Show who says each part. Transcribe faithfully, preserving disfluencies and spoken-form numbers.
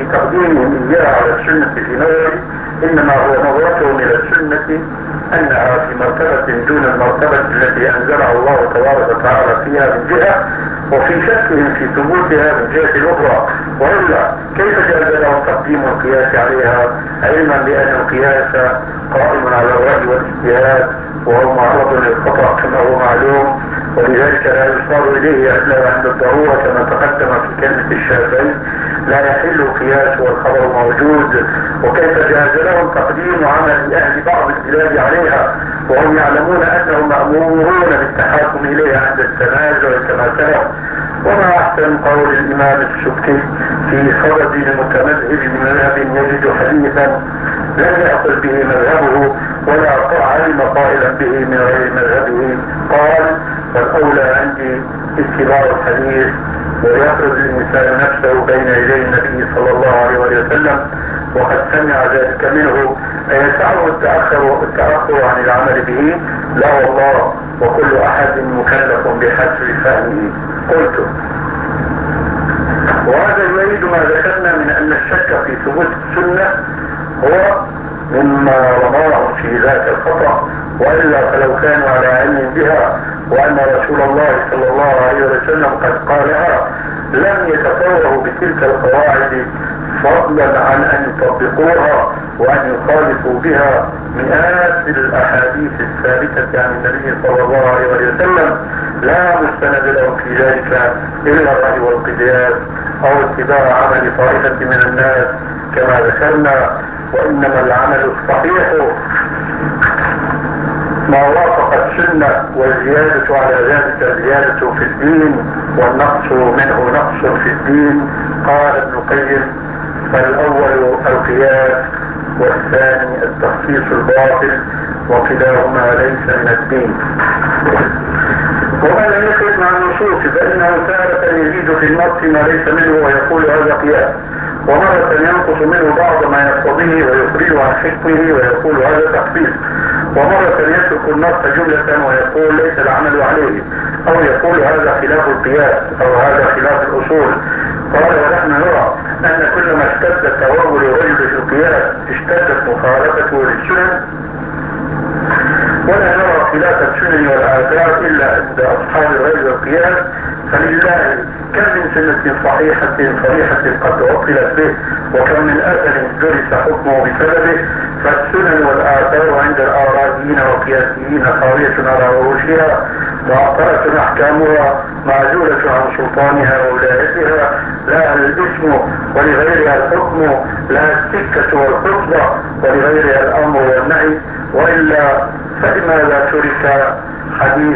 Speaker 1: في تقديمهم إياها على السنة في نظري إنما هو نظرتهم إلى السنة أنها في مرتبة دون المرتبة التي أنزلها الله تبارك وتعالى فيها من جهة، وفي شكهم في ثبوتها من جهة الأخرى. وإلا كيف جاز لهم تقديم القياس عليها، علما بأن القياس قائم على الرأي والاجتهاد وهو معرض للخطأ كما هو معلوم، ولذلك لا يصار إليه إلا عند الضرورة كما تقدم في كلمة الشافعي لا يحل القياس والخبر موجود. وكيف جاز لهم تقديم عمل أهل بعض البلاد عليها وهم يعلمون أنهم مأمورون بالتحاكم إليها عند التنازع كما سلف. وما أحسن قول الإمام السبكي في صدد المتمذهب بمذهب يجد حديثا لم يأخذ به مذهبه ولا علم قائلا به من غير مذهبه، قال: والأولى عندي اتباع الحديث ويخرج الإنسان نفسه بين يدي النبي صلى الله عليه وسلم وقد سمع ذلك منه، أيسعه التأخر التأخر عن العمل به؟ لا والله، وكل أحد مكلف بحسب فهمه. قلت: وهذا يريد ما ذكرنا من أن الشك في ثبوت السنة هو مما رماهم في ذاك الخطأ، وإلا فلو كانوا على علم بها وأن رسول الله صلى الله عليه وسلم قد قالها لم يتفوهوا بتلك القواعد، فضلا عن أن يطبقوها وأن يخالفوا بها مئات الأحاديث الثابتة عن النبي صلى الله عليه وسلم، لا مستند لهم في ذلك إلا الرأي والقياس أو اتباع عمل طائفة من الناس كما ذكرنا. وإنما العمل الصحيح ما وافق السنة، والزيادة على ذلك زيادة في الدين والنقص منه نقص في الدين. قال ابن القيم: فالأول القياس والثاني التخصيص الباطل وكلاهما ليس من الدين. وما لم يخرج مع النصوص فإنه تارة يزيد في النص ما ليس منه ويقول هذا قياس، ومرة ينقص منه بعض ما يقتضيه ويخرج عن حكمه ويقول هذا تخصيص، ومرة يترك النص جملة ويقول ليس العمل عليه، أو يقول هذا خلاف القياس أو هذا خلاف الأصول. قال: ونحن نرى أن كلما اشتد توغل الرجل في القياس اشتدت مخالفته للسنن، ولا نرى خلاف السنن والآثار إلا عند أصحاب الغيب والقياس. فلله كم من سنة صحيحة صريحة قد عقلت به، وكم من أثر درس حكمه بسببه. فالسنن والآثار عند الآرائيين والقياسيين خاوية على عروشها، معطلة أحكامها، معزولة عن سلطانها وولايتها، لها الاسم ولغيرها الحكم، لها السكة والخطبة ولغيرها الأمر والنهي. وإلا فلماذا ترك حديث